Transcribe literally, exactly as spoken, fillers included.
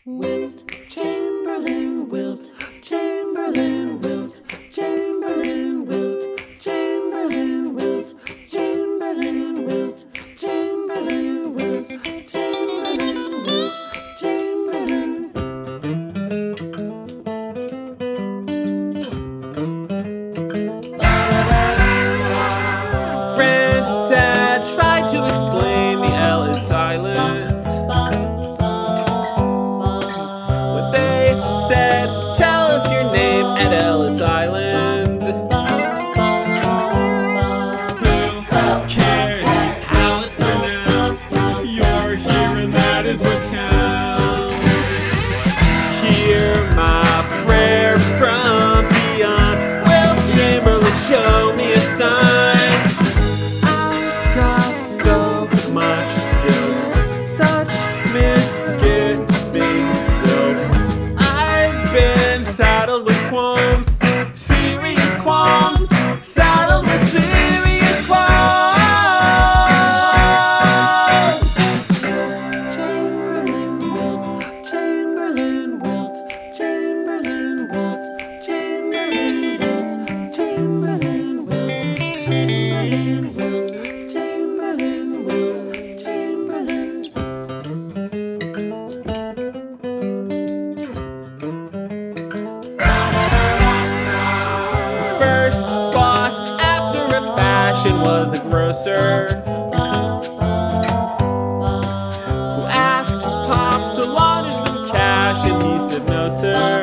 Wilt Chamberlain, Wilt Chamberlain, Wilt Chamberlain, Wilt Chamberlain, Wilt Chamberlain, Wilt Chamberlain, Wilt Chamberlain, Wilt Chamberlain. Granddad tried to explain the L is silent. When they said, tell us your name at Ellis Island. Who cares how it's pronounced? You're here and that is what counts. Hear my prayer from beyond. Wilt Chamberlain, show me a sign. I've got so much guilt, such misgivings built. I've been saddled with qualms, serious qualms, saddled with serious qualms. Chamberlain, Wilt Chamberlain, Wilt Chamberlain, Wilt Chamberlain, Wilt Chamberlain, Wilt Chamberlain, Wilt Chamberlain, His first boss after a fashion was a grocer who asked Pops to launder some cash, and he said no sir.